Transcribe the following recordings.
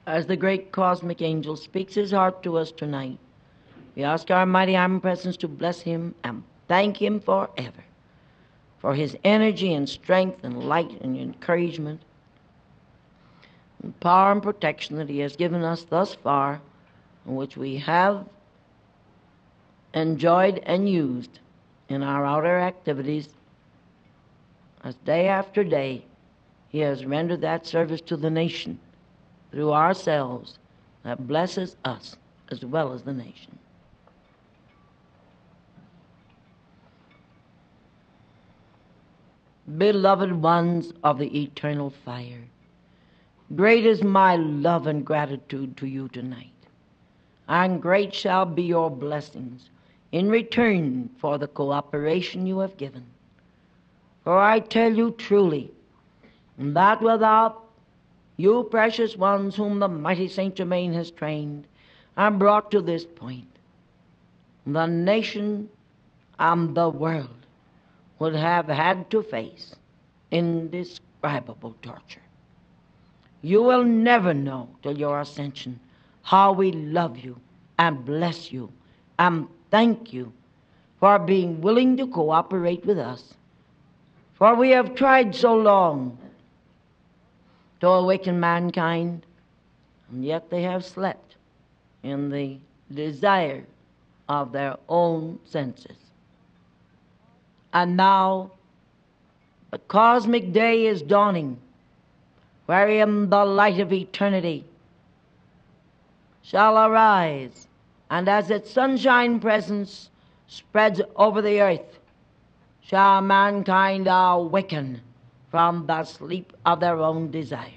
As the great cosmic angel speaks his heart to us tonight, we ask our mighty omnipresence to bless him and thank him forever for his energy and strength and light and encouragement and power and protection that he has given us thus far, in which we have enjoyed and used in our outer activities, as day after day he has rendered that service to the nation through ourselves that blesses us as well as the nation. Beloved ones of the eternal fire, great is my love and gratitude to you tonight, and great shall be your blessings in return for the cooperation you have given. For I tell you truly that without you precious ones whom the mighty Saint Germain has trained and brought to this point, the nation and the world would have had to face indescribable torture. You will never know till your ascension how we love you and bless you and thank you for being willing to cooperate with us. For we have tried so long to awaken mankind, and yet they have slept in the desire of their own senses. And now the cosmic day is dawning, wherein the light of eternity shall arise, and as its sunshine presence spreads over the earth, shall mankind awaken from the sleep of their own desires.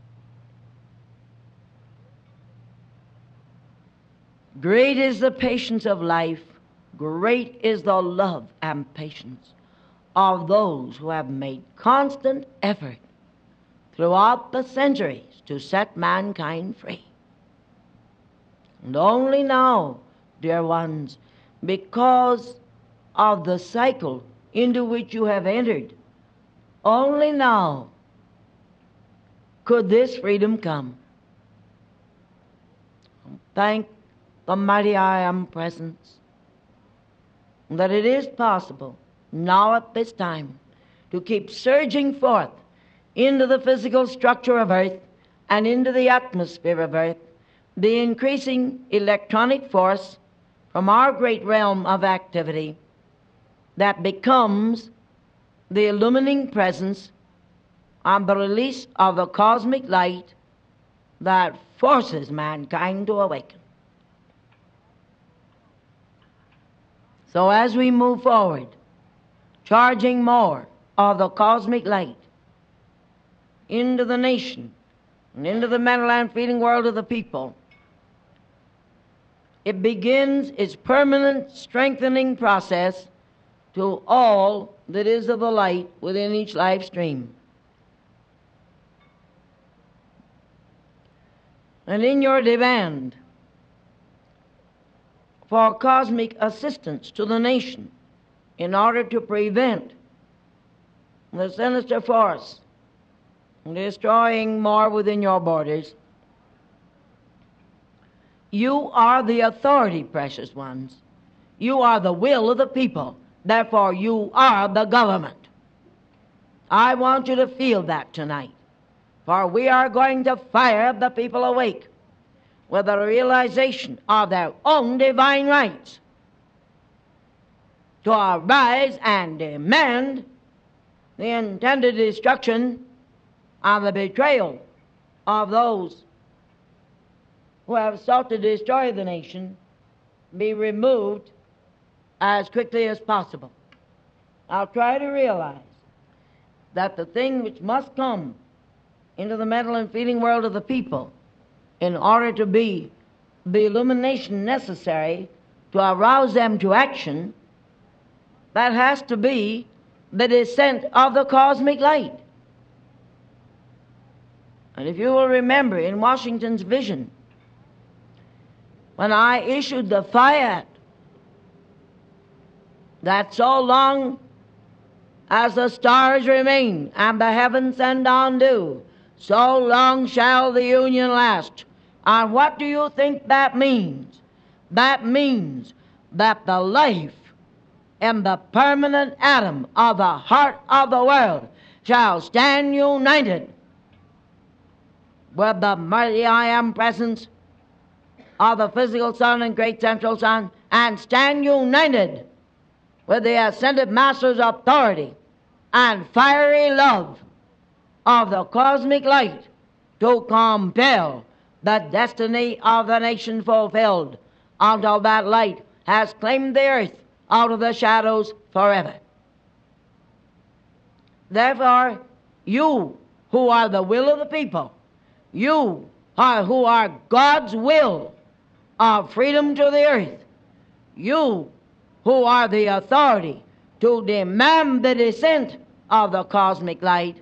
Great is the patience of life, great is the love and patience of those who have made constant effort throughout the centuries to set mankind free. And only now, dear ones, because of the cycle into which you have entered, only now could this freedom come. Thank the mighty I Am Presence that it is possible now at this time to keep surging forth into the physical structure of earth and into the atmosphere of earth the increasing electronic force from our great realm of activity that becomes the illumining presence and the release of the cosmic light that forces mankind to awaken. So as we move forward, charging more of the cosmic light into the nation and into the mental and feeling world of the people, it begins its permanent strengthening process to all that is of the light within each life stream. And in your demand for cosmic assistance to the nation in order to prevent the sinister force destroying more within your borders, you are the authority, precious ones. You are the will of the people. Therefore, you are the government. I want you to feel that tonight. For we are going to fire the people awake with a realization of their own divine rights to arise and demand the intended destruction and the betrayal of those who have sought to destroy the nation be removed as quickly as possible. I'll try to realize that the thing which must come into the mental and feeling world of the people in order to be the illumination necessary to arouse them to action, that has to be the descent of the cosmic light. And if you will remember in Washington's vision, when I issued the fiat that so long as the stars remain and the heavens send on dew, so long shall the Union last. And what do you think that means? That means that the life and the permanent atom of the heart of the world shall stand united with the mighty I Am presence of the physical Son and great central Son, and stand united with the ascended Master's authority and fiery love of the cosmic light to compel the destiny of the nation fulfilled until that light has claimed the earth out of the shadows forever. Therefore, you who are the will of the people, you who are God's will of freedom to the earth, you who are the authority to demand the descent of the cosmic light,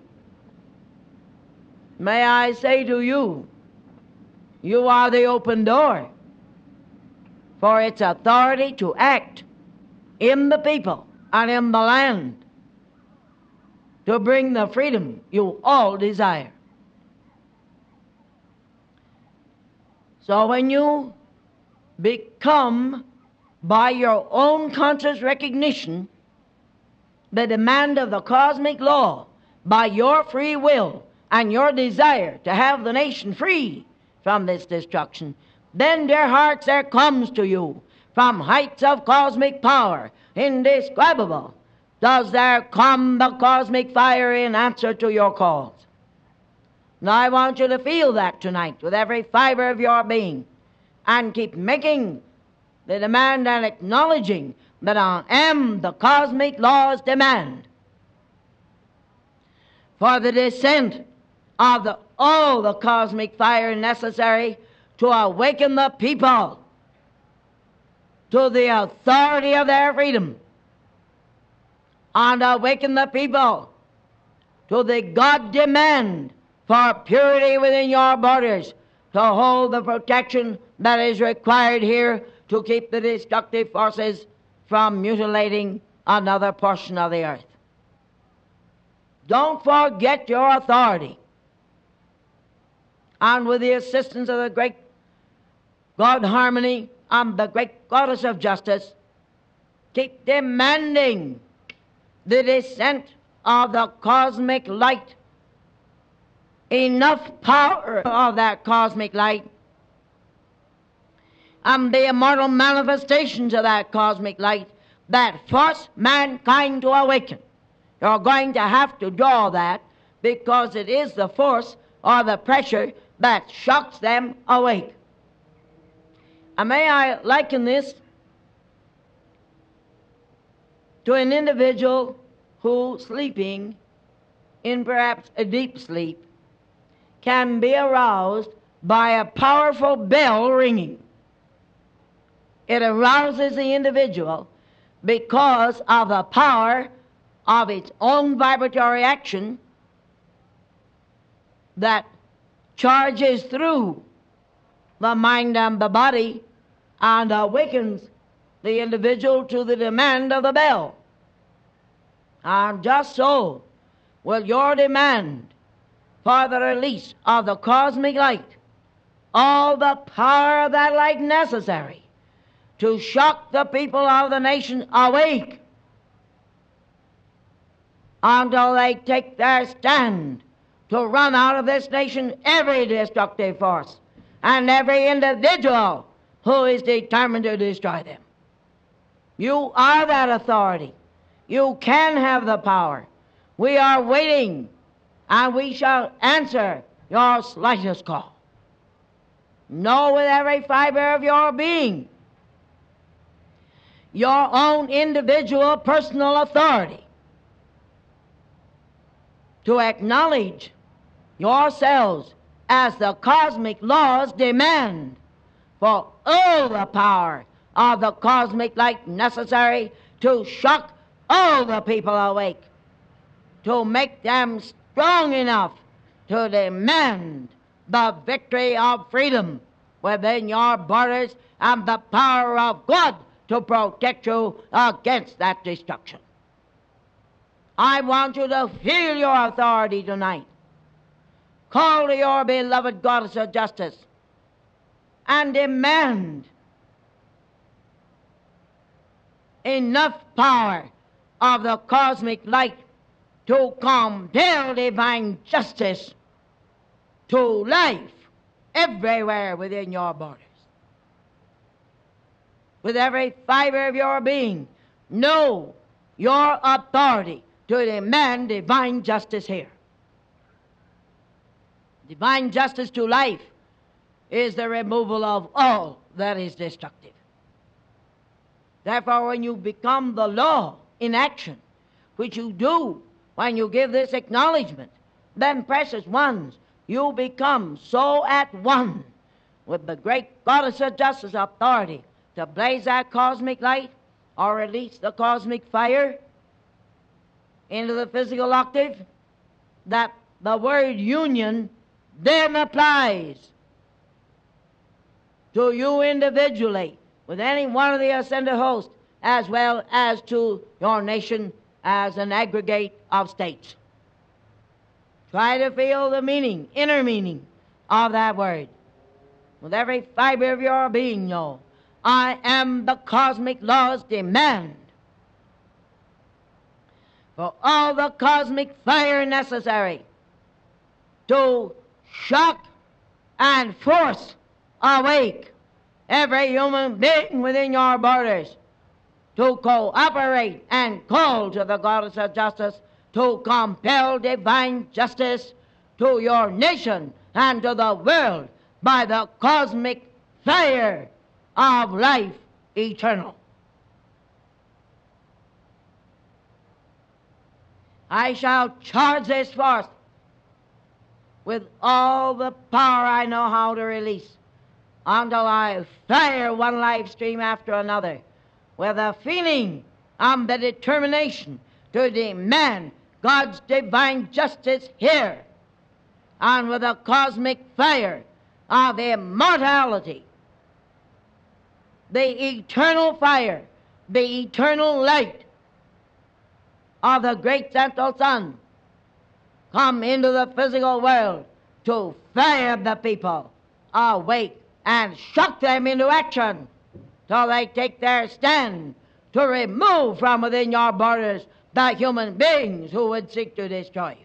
may I say to you, you are the open door for its authority to act in the people and in the land to bring the freedom you all desire. So when you become, by your own conscious recognition, the demand of the cosmic law, by your free will and your desire to have the nation free from this destruction, then, dear hearts, there comes to you from heights of cosmic power indescribable, does there come the cosmic fire in answer to your calls. Now I want you to feel that tonight with every fiber of your being, and keep making the demand and acknowledging that I am the cosmic law's demand for the descent of all the cosmic fire necessary to awaken the people to the authority of their freedom, and awaken the people to the God demand for purity within your borders, to hold the protection that is required here to keep the destructive forces from mutilating another portion of the earth. Don't forget your authority. And with the assistance of the great God Harmony and the great Goddess of Justice, keep demanding the descent of the cosmic light, enough power of that cosmic light, and the immortal manifestations of that cosmic light that force mankind to awaken. You're going to have to draw that, because it is the force or the pressure that shocks them awake. And may I liken this to an individual who, sleeping in perhaps a deep sleep, can be aroused by a powerful bell ringing. It arouses the individual because of the power of its own vibratory action that charges through the mind and the body and awakens the individual to the demand of the bell. And just so will your demand for the release of the cosmic light, all the power of that light necessary to shock the people of the nation awake until they take their stand to run out of this nation every destructive force and every individual who is determined to destroy them. You are that authority. You can have the power. We are waiting, and we shall answer your slightest call. Know with every fiber of your being your own individual personal authority to acknowledge yourselves as the cosmic laws demand for all the power of the cosmic light necessary to shock all the people awake, to make them strong enough to demand the victory of freedom within your borders and the power of God to protect you against that destruction. I want you to feel your authority tonight. Call to your beloved Goddess of Justice and demand enough power of the cosmic light to compel divine justice to life everywhere within your borders. With every fiber of your being, know your authority to demand divine justice here. Divine justice to life is the removal of all that is destructive. Therefore, when you become the law in action, which you do when you give this acknowledgement, then, precious ones, you become so at one with the great goddess of justice authority to blaze that cosmic light or release the cosmic fire into the physical octave, that the word union then applies to you individually with any one of the ascended hosts, as well as to your nation as an aggregate of states. Try to feel the meaning, inner meaning of that word. With every fiber of your being, know, I am the cosmic law's demand for all the cosmic fire necessary to shock and force awake every human being within your borders to cooperate and call to the goddess of justice to compel divine justice to your nation and to the world by the cosmic fire of life eternal. I shall charge this forth with all the power I know how to release until I fire one life stream after another with a feeling and the determination to demand God's divine justice here, and with a cosmic fire of immortality, the eternal fire, the eternal light of the great central sun come into the physical world to fire the people awake and shock them into action till they take their stand to remove from within your borders the human beings who would seek to destroy you.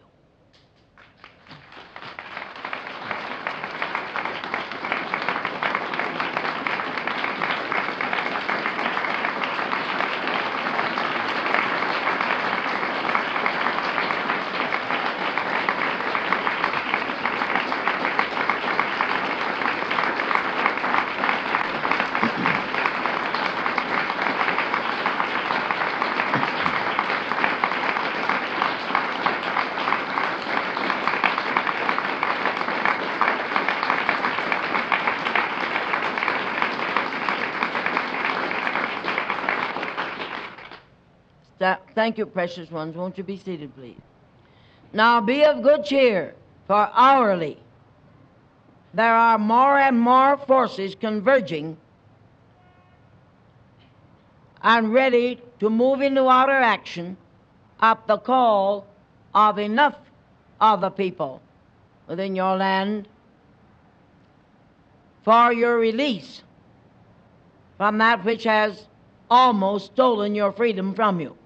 Thank you, precious ones. Won't you be seated, please? Now be of good cheer, for hourly there are more and more forces converging and ready to move into outer action at the call of enough of the people within your land for your release from that which has almost stolen your freedom from you.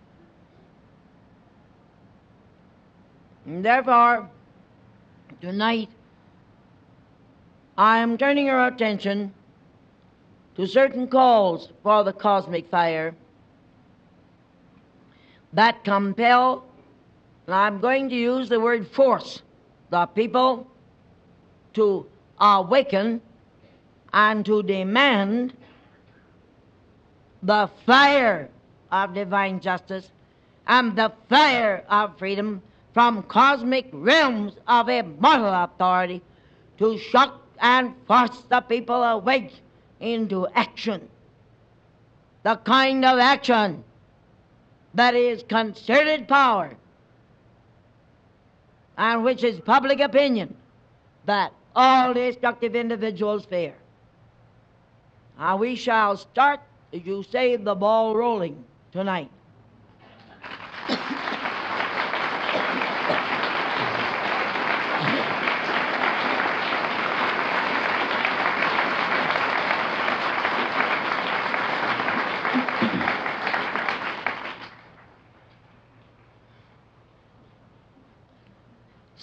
And therefore, tonight, I am turning your attention to certain calls for the cosmic fire that compel, and I'm going to use the word force, the people to awaken and to demand the fire of divine justice and the fire of freedom from cosmic realms of immortal authority to shock and force the people awake into action. The kind of action that is concerted power and which is public opinion that all destructive individuals fear. Now we shall start, as you say, the ball rolling tonight.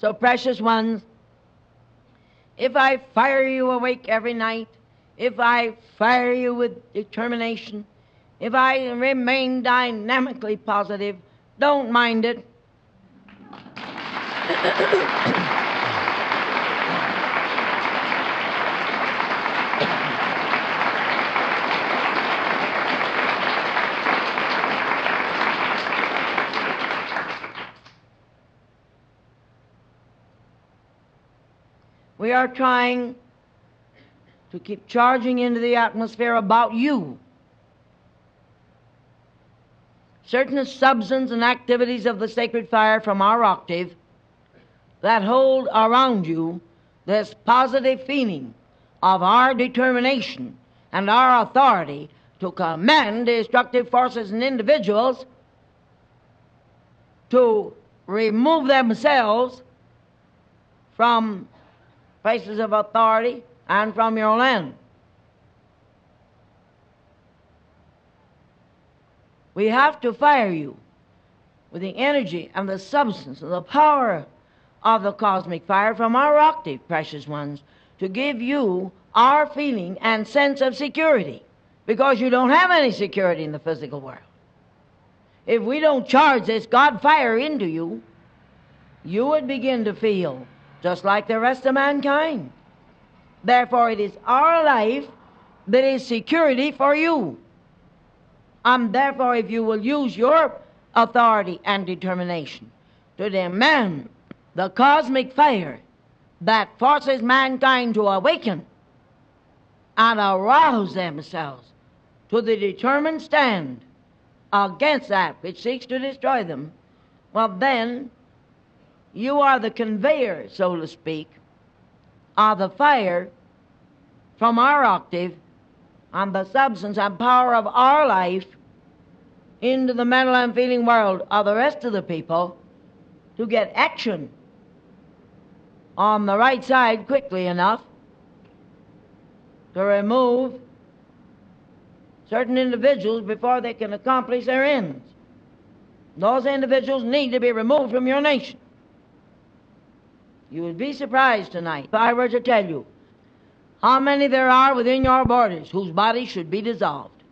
So, precious ones, if I fire you awake every night, if I fire you with determination, if I remain dynamically positive, don't mind it. We are trying to keep charging into the atmosphere about you certain substance and activities of the sacred fire from our octave that hold around you this positive feeling of our determination and our authority to command destructive forces in individuals to remove themselves from places of authority and from your land. We have to fire you with the energy and the substance and the power of the cosmic fire from our octave, precious ones, to give you our feeling and sense of security, because you don't have any security in the physical world. If we don't charge this God fire into you, you would begin to feel just like the rest of mankind. Therefore, it is our life that is security for you. And therefore, if you will use your authority and determination to demand the cosmic fire that forces mankind to awaken and arouse themselves to the determined stand against that which seeks to destroy them, well then, you are the conveyor, so to speak, of the fire from our octave and the substance and power of our life into the mental and feeling world of the rest of the people to get action on the right side quickly enough to remove certain individuals before they can accomplish their ends. Those individuals need to be removed from your nation. You would be surprised tonight if I were to tell you how many there are within your borders whose bodies should be dissolved.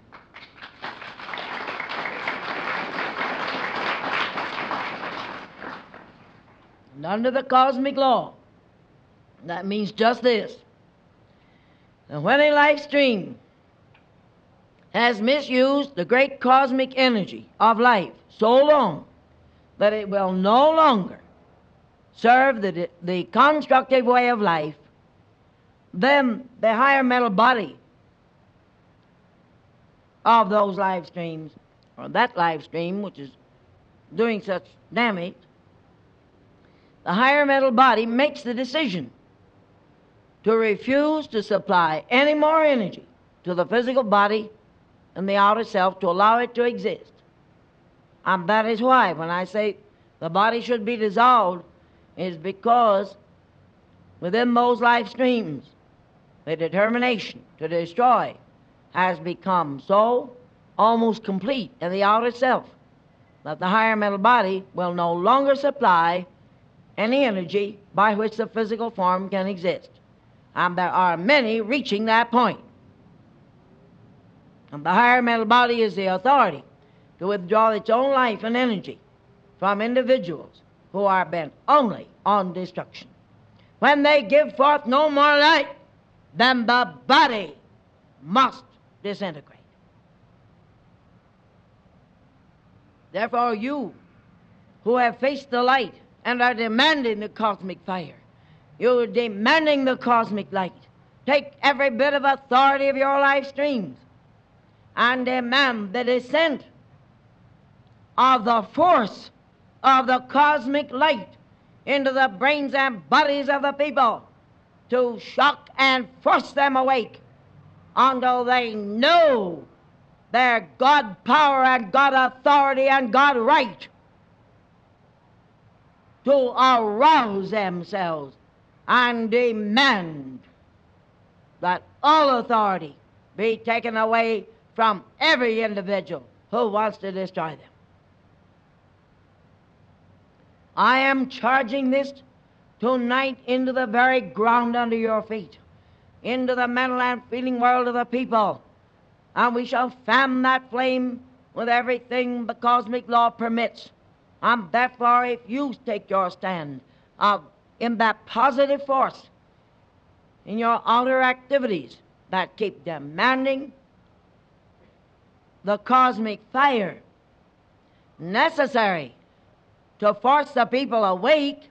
And under the cosmic law, that means just this: that when a life stream has misused the great cosmic energy of life so long that it will no longer serve the constructive way of life, then the higher mental body of those life streams, or that life stream which is doing such damage, the higher mental body makes the decision to refuse to supply any more energy to the physical body and the outer self to allow it to exist. And that is why when I say the body should be dissolved, is because within those life streams the determination to destroy has become so almost complete in the outer self that the higher mental body will no longer supply any energy by which the physical form can exist. And there are many reaching that point. And the higher mental body is the authority to withdraw its own life and energy from individuals who are bent only on destruction. When they give forth no more light, then the body must disintegrate. Therefore, you who have faced the light and are demanding the cosmic fire, you are demanding the cosmic light, take every bit of authority of your life streams and demand the descent of the force of the cosmic light into the brains and bodies of the people to shock and force them awake until they know their God power and God authority and God right to arouse themselves and demand that all authority be taken away from every individual who wants to destroy them. I am charging this tonight into the very ground under your feet, into the mental and feeling world of the people. And we shall fan that flame with everything the cosmic law permits. And therefore, if you take your stand in that positive force in your outer activities that keep demanding the cosmic fire necessary to force the people awake,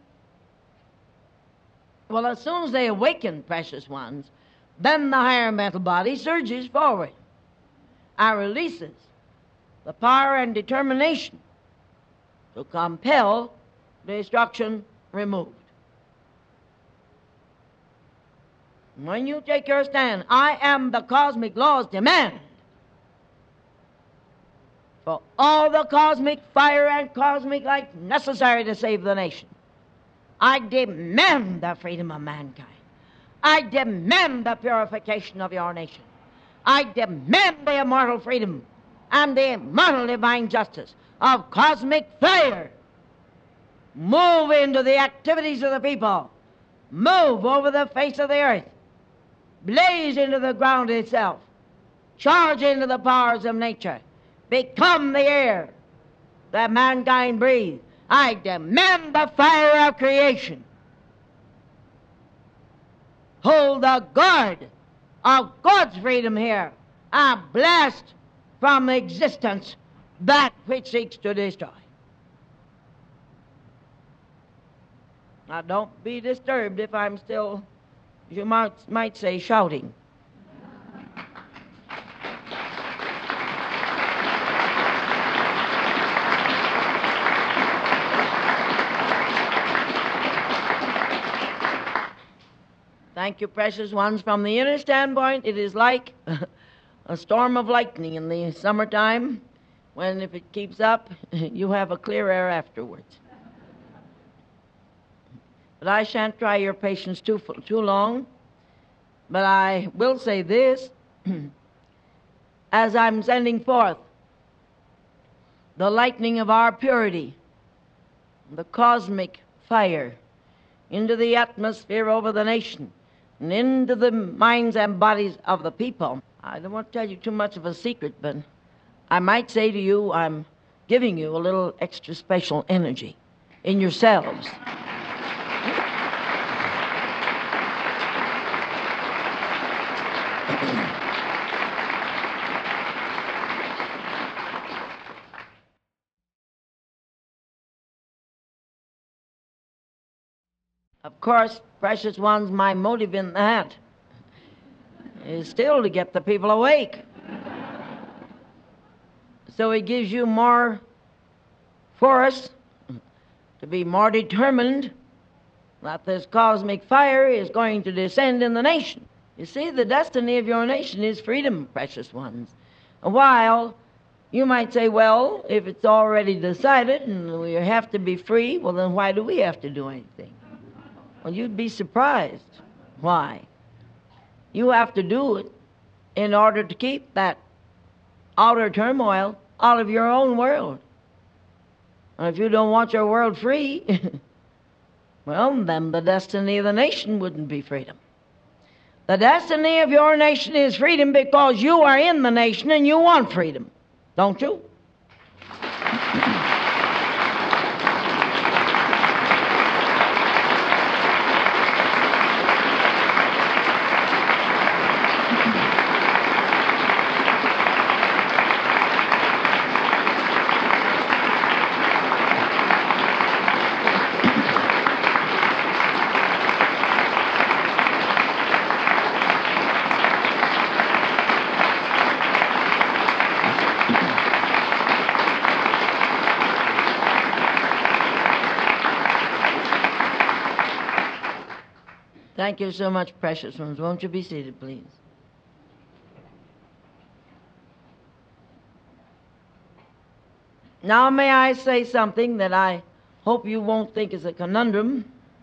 well, as soon as they awaken, precious ones, then the higher mental body surges forward and releases the power and determination to compel destruction removed. When you take your stand, I am the cosmic law's demand for all the cosmic fire and cosmic light necessary to save the nation. I demand the freedom of mankind. I demand the purification of your nation. I demand the immortal freedom and the immortal divine justice of cosmic fire. Move into the activities of the people. Move over the face of the earth. Blaze into the ground itself. Charge into the powers of nature. Become the air that mankind breathes. I demand the fire of creation. Hold the guard of God's freedom here and blast from existence that which seeks to destroy. Now don't be disturbed if I'm still, you might say, shouting. Thank you, precious ones. From the inner standpoint, it is like a storm of lightning in the summertime, when if it keeps up, you have a clear air afterwards. But I shan't try your patience too long. But I will say this, as I'm sending forth the lightning of our purity, the cosmic fire, into the atmosphere over the nation, and into the minds and bodies of the people. I don't want to tell you too much of a secret, but I might say to you, I'm giving you a little extra special energy in yourselves. Of course, precious ones, my motive in that is still to get the people awake. So it gives you more force to be more determined that this cosmic fire is going to descend in the nation. You see, the destiny of your nation is freedom, precious ones. While you might say, well, if it's already decided and we have to be free, well, then why do we have to do anything? Well, you'd be surprised. Why? You have to do it in order to keep that outer turmoil out of your own world. And if you don't want your world free, well, then the destiny of the nation wouldn't be freedom. The destiny of your nation is freedom because you are in the nation and you want freedom, don't you? Thank you so much, precious ones. Won't you be seated, please? Now may I say something that I hope you won't think is a conundrum.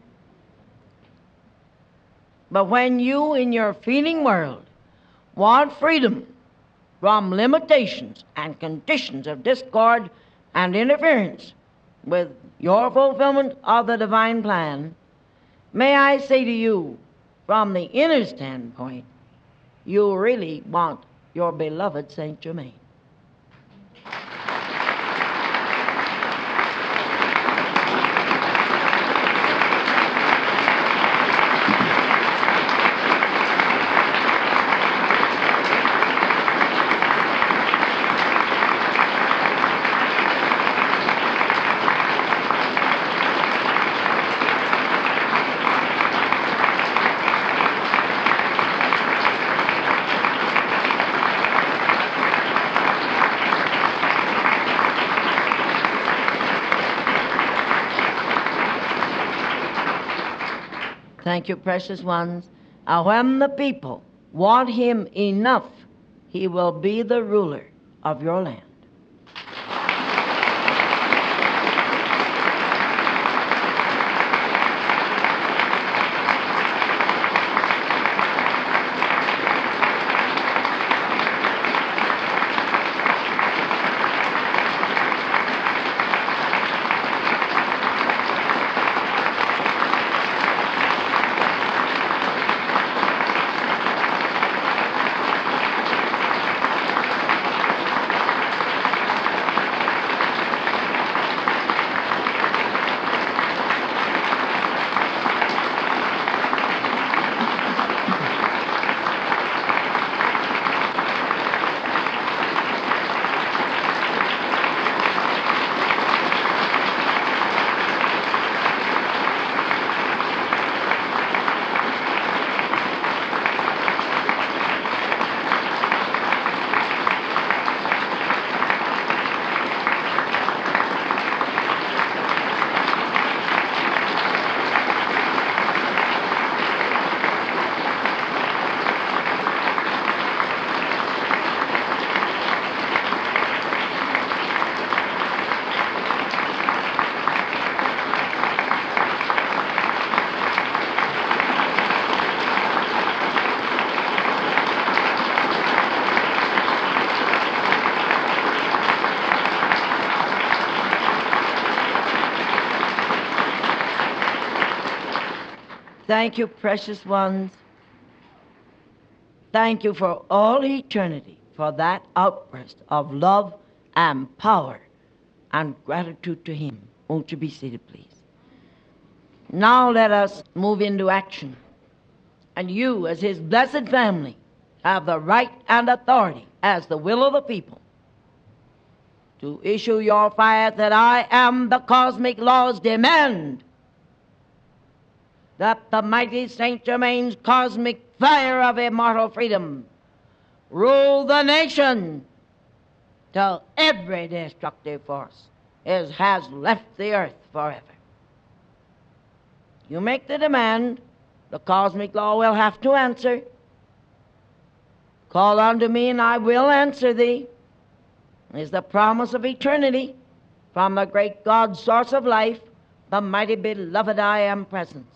But when you, in your feeling world, want freedom from limitations and conditions of discord and interference with your fulfillment of the divine plan, May I say to you, from the inner standpoint, you really want your beloved Saint Germain. Thank you, precious ones. And when the people want him enough, he will be the ruler of your land. Thank you, precious ones. Thank you for all eternity for that outburst of love and power and gratitude to him. Won't you be seated, please? Now let us move into action. And you, as his blessed family, have the right and authority as the will of the people to issue your fire that I am the cosmic laws demand that the mighty Saint Germain's cosmic fire of immortal freedom rule the nation till every destructive force has left the earth forever. You make the demand, the cosmic law will have to answer. Call unto me and I will answer thee is the promise of eternity from the great God, source of life, the mighty beloved I am presence.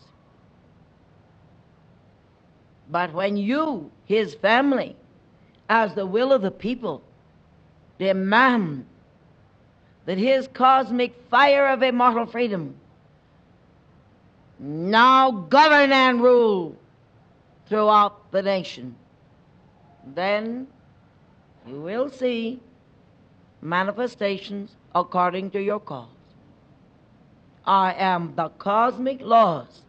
But when you, his family, as the will of the people, demand that his cosmic fire of immortal freedom now govern and rule throughout the nation, then you will see manifestations according to your cause. I am the cosmic laws,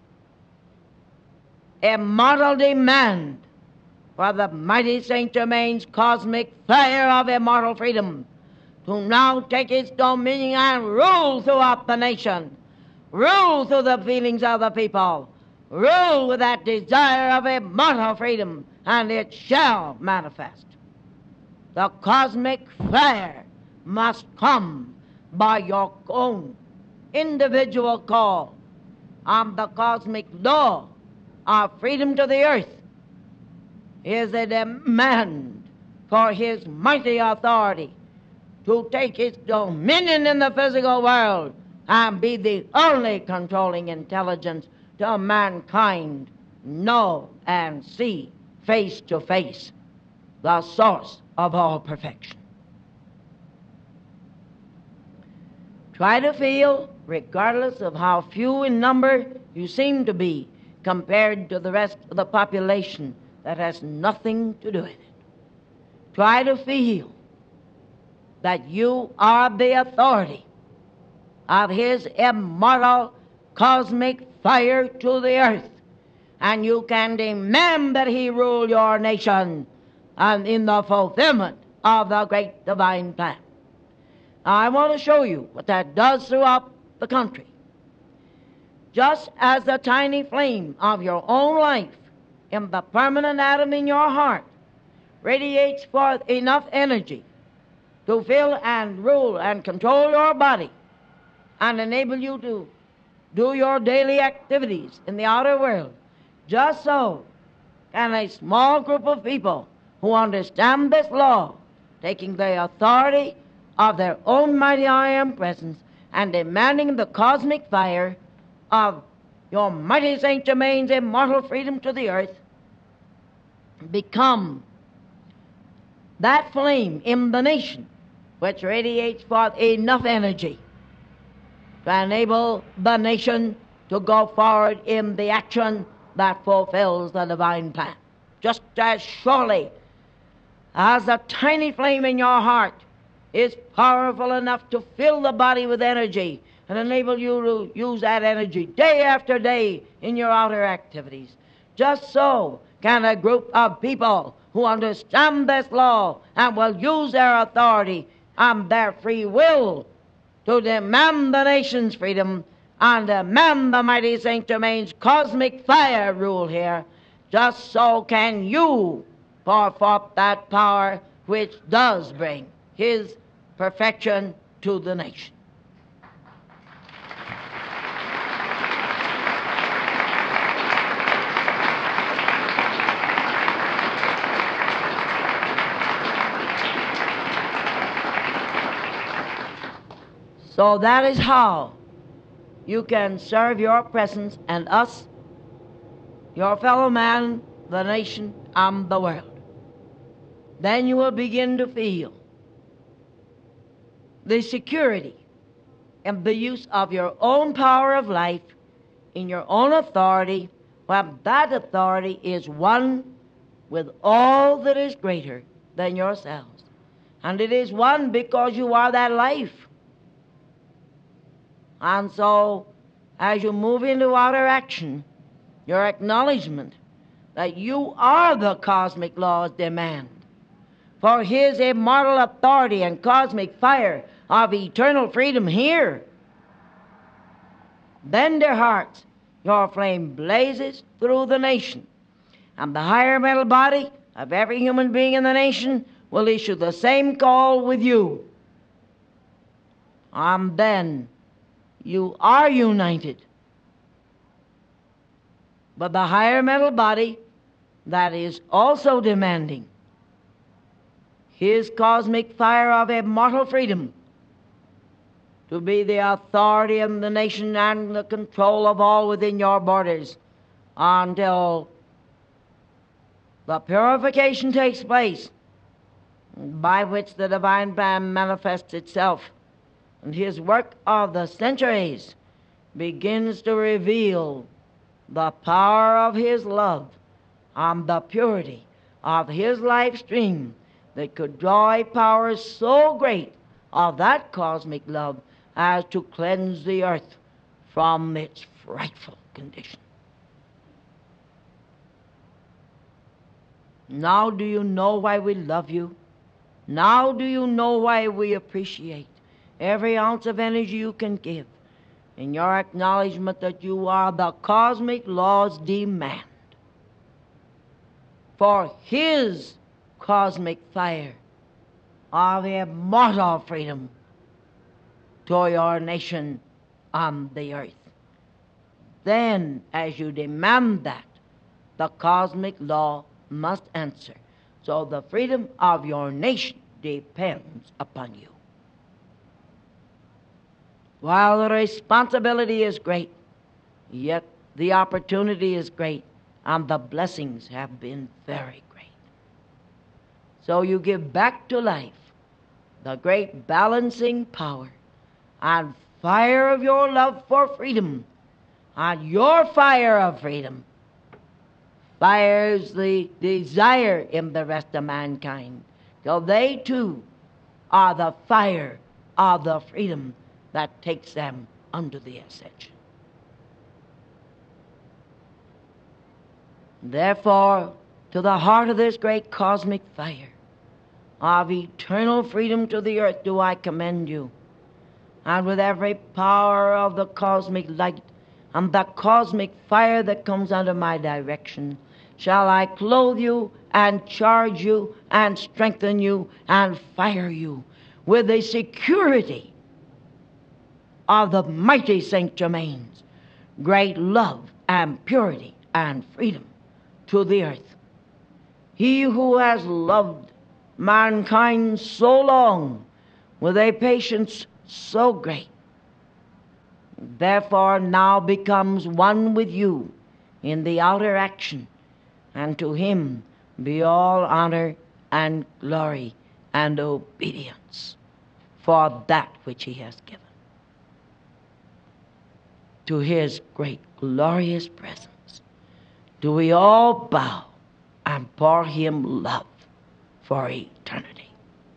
immortal demand for the mighty Saint Germain's cosmic fire of immortal freedom to now take its dominion and rule throughout the nation, rule through the feelings of the people, rule with that desire of immortal freedom, and it shall manifest. The cosmic fire must come by your own individual call on the cosmic law of freedom to the earth is a demand for his mighty authority to take its dominion in the physical world and be the only controlling intelligence to mankind know and see face to face the source of all perfection. Try to feel, regardless of how few in number You seem to be compared to the rest of the population that has nothing to do with it. Try to feel that you are the authority of His immortal cosmic fire to the earth, and you can demand that He rule your nation and in the fulfillment of the great divine plan. Now, I want to show you what that does throughout the country. Just as the tiny flame of your own life in the permanent atom in your heart radiates forth enough energy to fill and rule and control your body and enable you to do your daily activities in the outer world, just so can a small group of people who understand this law, taking the authority of their own mighty I Am presence and demanding the cosmic fire of your mighty Saint Germain's immortal freedom to the earth, become that flame in the nation which radiates forth enough energy to enable the nation to go forward in the action that fulfills the divine plan. Just as surely as the tiny flame in your heart is powerful enough to fill the body with energy and enable you to use that energy day after day in your outer activities, just so can a group of people who understand this law and will use their authority and their free will to demand the nation's freedom and demand the mighty Saint Germain's cosmic fire rule here, just so can you pour forth that power which does bring His perfection to the nation. So that is how you can serve your presence and us, your fellow man, the nation, and the world. Then you will begin to feel the security and the use of your own power of life in your own authority, while that authority is one with all that is greater than yourselves. And it is one because you are that life. And so, as you move into outer action, your acknowledgement that you are the cosmic law's demand for His immortal authority and cosmic fire of eternal freedom here, then, dear hearts, your flame blazes through the nation, and the higher mental body of every human being in the nation will issue the same call with you. And then you are united. But the higher mental body that is also demanding His cosmic fire of immortal freedom to be the authority in the nation and the control of all within your borders until the purification takes place by which the divine plan manifests itself, and His work of the centuries begins to reveal the power of His love and the purity of His life stream that could draw a power so great of that cosmic love as to cleanse the earth from its frightful condition. Now do you know why we love you? Now do you know why we appreciate every ounce of energy you can give in your acknowledgement that you are the cosmic law's demand for His cosmic fire of immortal freedom to your nation on the earth? Then, as you demand that, the cosmic law must answer. So the freedom of your nation depends upon you. While the responsibility is great, yet the opportunity is great, and the blessings have been very great. So you give back to life the great balancing power and fire of your love for freedom And your fire of freedom fires the desire in the rest of mankind, till they too are the fire of the freedom that takes them under the ascension. Therefore, to the heart of this great cosmic fire of eternal freedom to the earth do I commend you. And with every power of the cosmic light and the cosmic fire that comes under my direction, shall I clothe you and charge you and strengthen you and fire you with the security of the mighty Saint Germain's great love and purity and freedom to the earth. He who has loved mankind so long with a patience so great, therefore now becomes one with you in the outer action, and to him be all honor and glory and obedience for that which he has given. To his great glorious presence do we all bow and pour him love for eternity.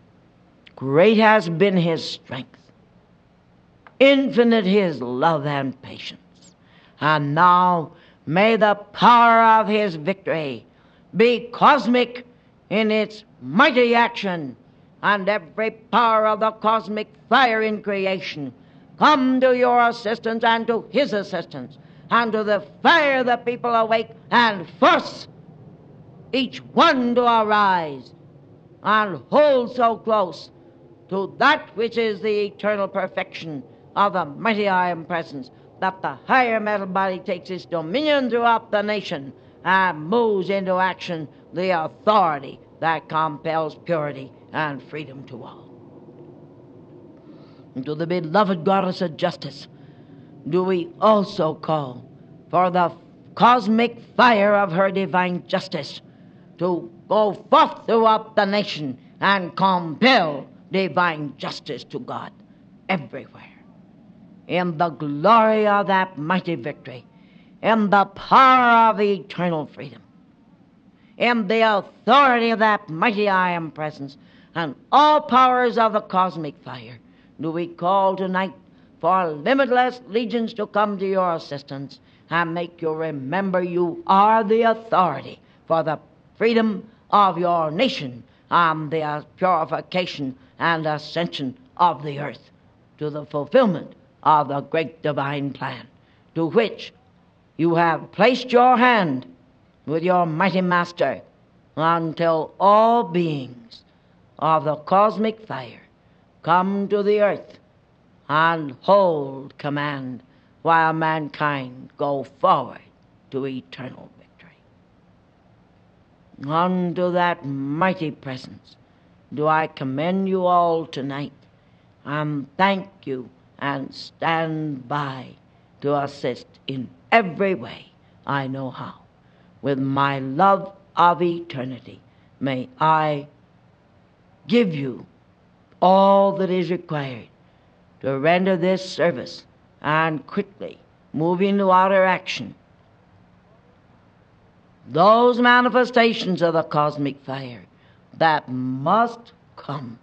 Great has been his strength, infinite his love and patience, and now may the power of his victory be cosmic in its mighty action, and every power of the cosmic fire in creation come to your assistance and to his assistance, and to the fire the people awake, and force each one to arise and hold so close to that which is the eternal perfection of the mighty I Am Presence, that the higher metal body takes its dominion throughout the nation and moves into action the authority that compels purity and freedom to all. And to the beloved goddess of justice do we also call for the cosmic fire of her divine justice to go forth throughout the nation and compel divine justice to God everywhere. In the glory of that mighty victory, in the power of eternal freedom, in the authority of that mighty I Am Presence, and all powers of the cosmic fire, do we call tonight for limitless legions to come to your assistance and make you remember you are the authority for the freedom of your nation and the purification and ascension of the earth to the fulfillment of the great divine plan, to which you have placed your hand with your mighty master, until all beings of the cosmic fire come to the earth and hold command while mankind go forward to eternal victory. Unto that mighty presence do I commend you all tonight, and thank you and stand by to assist in every way I know how. With my love of eternity, may I give you all that is required to render this service and quickly move into outer action those manifestations of the cosmic fire that must come,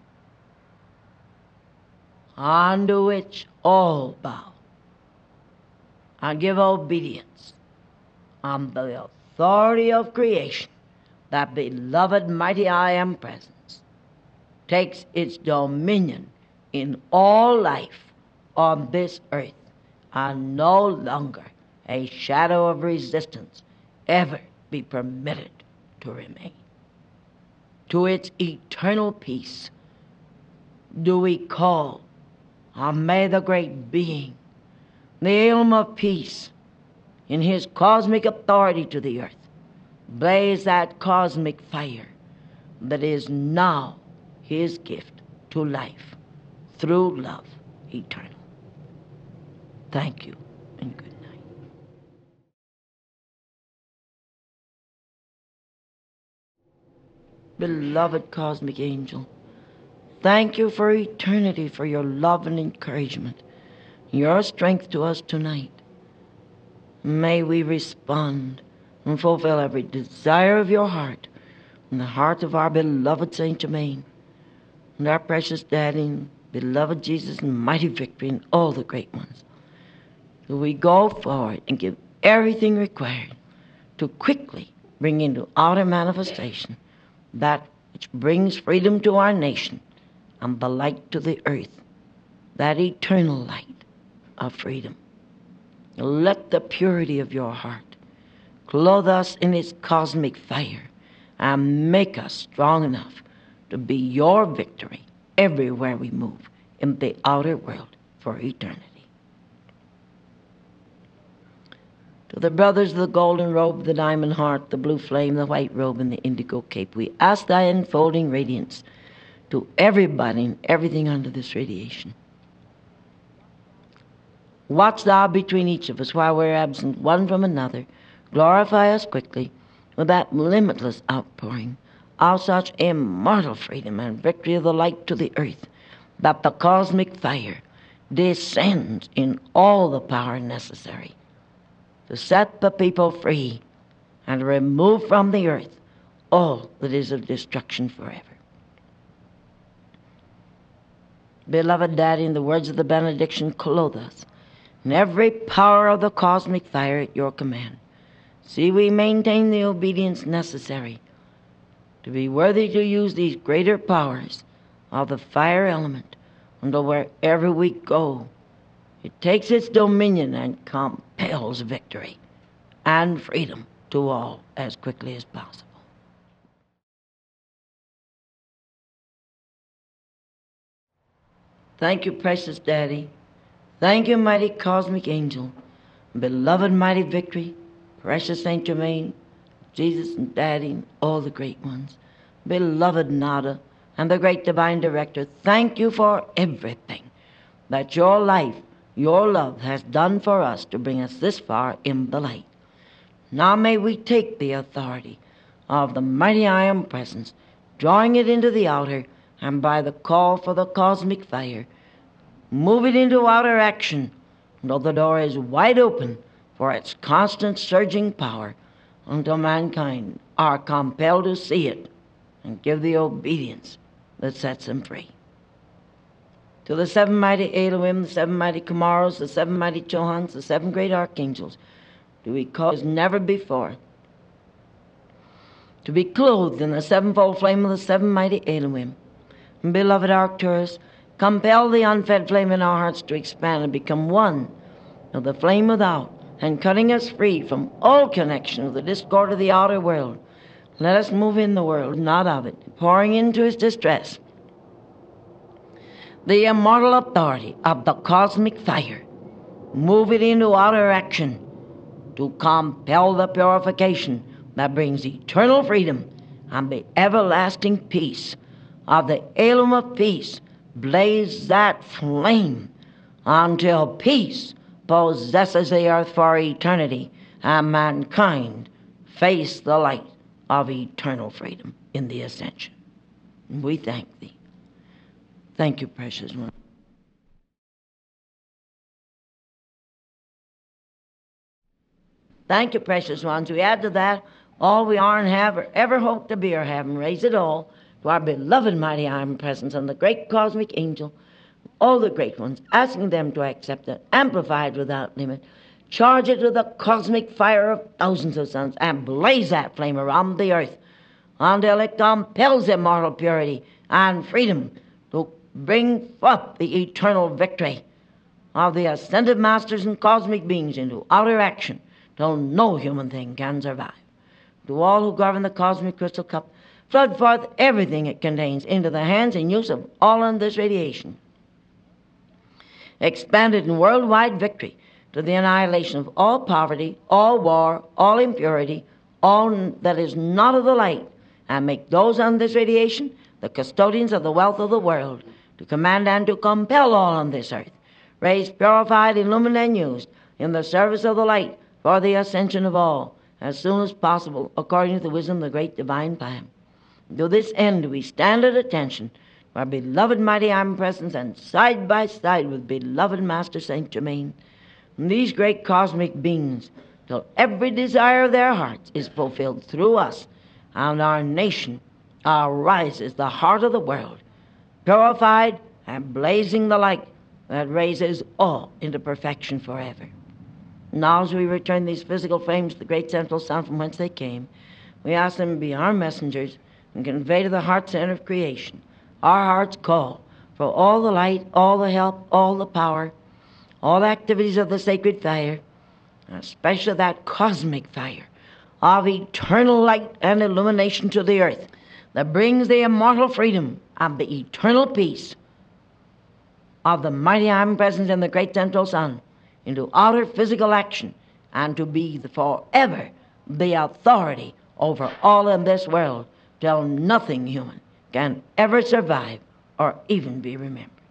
unto which all bow and give obedience on the authority of creation. That beloved mighty I Am Presence takes its dominion in all life on this earth, and no longer a shadow of resistance ever be permitted to remain. To its eternal peace do we call, and may the great being, the ilm of peace, in his cosmic authority to the earth, blaze that cosmic fire that is now his gift to life through love eternal. Thank you and good night. Beloved cosmic angel, thank you for eternity, for your love and encouragement, your strength to us tonight. May we respond and fulfill every desire of your heart in the heart of our beloved Saint Germain and our precious Daddy, beloved Jesus, and mighty victory in all the great ones. So we go forward and give everything required to quickly bring into outer manifestation that which brings freedom to our nation and the light to the earth, that eternal light of freedom. Let the purity of your heart clothe us in its cosmic fire and make us strong enough to be your victory everywhere we move in the outer world for eternity. To the brothers of the golden robe, the diamond heart, the blue flame, the white robe, and the indigo cape, we ask thy enfolding radiance to everybody and everything under this radiation. Watch thou between each of us while we're absent one from another. Glorify us quickly with that limitless outpouring of such immortal freedom and victory of the light to the earth, that the cosmic fire descends in all the power necessary to set the people free and remove from the earth all that is of destruction forever. Beloved Daddy, in the words of the benediction, clothe us in every power of the cosmic fire at your command. See we maintain the obedience necessary to be worthy to use these greater powers of the fire element until wherever we go, it takes its dominion and compels victory and freedom to all as quickly as possible. Thank you, precious Daddy. Thank you, mighty cosmic angel, beloved mighty victory, precious Saint Germain, Jesus and Daddy, and all the great ones, beloved Nada, and the great divine director. Thank you for everything that your life, your love has done for us to bring us this far in the light. Now may we take the authority of the mighty I Am presence, drawing it into the outer, and by the call for the cosmic fire, move it into outer action until the door is wide open for its constant surging power, until mankind are compelled to see it and give the obedience that sets them free. To the seven mighty Elohim, the seven mighty Kamaros, the seven mighty Chohans, the seven great archangels, do we call as never before to be clothed in the sevenfold flame of the seven mighty Elohim. And beloved Arcturus, compel the unfed flame in our hearts to expand and become one of the flame without, and cutting us free from all connection with the discord of the outer world. Let us move in the world, not of it, pouring into its distress the immortal authority of the cosmic fire. Move it into outer action to compel the purification that brings eternal freedom and the everlasting peace of the Elohim of peace. Blaze that flame until peace possesses the earth for eternity and mankind face the light of eternal freedom in the ascension. We thank thee. Thank you, precious one. Thank you, precious ones. We add to that all we are and have or ever hope to be or have, and raise it all to our beloved mighty I Am presence and the great cosmic angel, all the great ones, asking them to accept it, amplified without limit, charge it with the cosmic fire of thousands of suns, and blaze that flame around the earth until it compels immortal purity and freedom to bring forth the eternal victory of the ascended masters and cosmic beings into outer action till no human thing can survive. To all who govern the cosmic crystal cup, flood forth everything it contains into the hands and use of all on this radiation, expanded in worldwide victory to the annihilation of all poverty, all war, all impurity, all that is not of the light, and make those on this radiation the custodians of the wealth of the world, to command and to compel all on this earth, raised, purified, illumined, and used in the service of the light for the ascension of all, as soon as possible, according to the wisdom of the great divine plan. To this end we stand at attention to our beloved mighty I Am presence, and side by side with beloved Master Saint Germain, and these great cosmic beings till every desire of their hearts is fulfilled through us, and our nation arises, the heart of the world, purified and blazing the light that raises all into perfection forever. Now as we return these physical frames to the great central sun from whence they came, we ask them to be our messengers and convey to the heart center of creation our heart's call for all the light, all the help, all the power, all the activities of the sacred fire, and especially that cosmic fire of eternal light and illumination to the earth that brings the immortal freedom of the eternal peace of the mighty omnipresence in the great central sun into outer physical action, and to be forever the authority over all in this world till nothing human can ever survive or even be remembered.